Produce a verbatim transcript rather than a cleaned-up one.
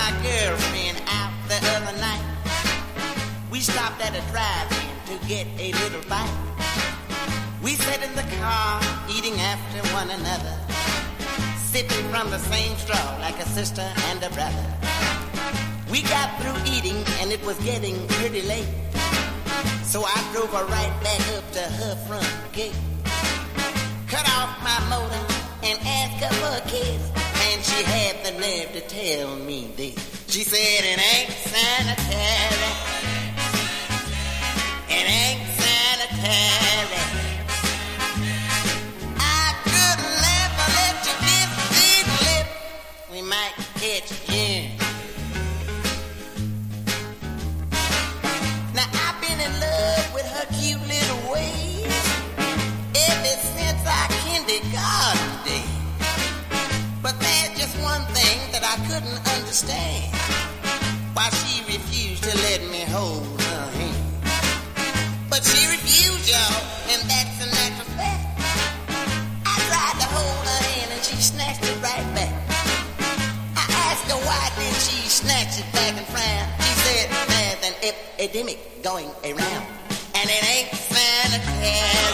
my girlfriend out the other night. We stopped at a drive-in to get a little bite. We sat in the car, eating after one another, sipping from the same straw like a sister and a brother. We got through eating and it was getting pretty late, so I drove her right back up to her front gate. Cut off my motor and asked her for a kiss, and she had the nerve to tell me this. She said, it ain't sanitary. It ain't sanitary. I couldn't never let you kiss these lips. We might catch you. Now I've been in love with her cute little ways ever since our kindergarten day. But there's just one thing that I couldn't understand, why she refused to let me hold her hand. But she refused, y'all, and that's a natural fact. I tried to hold her hand and she snatched it right back. I asked her why did she snatch it back and frown. She said there's an epidemic going around, and it ain't sanitary.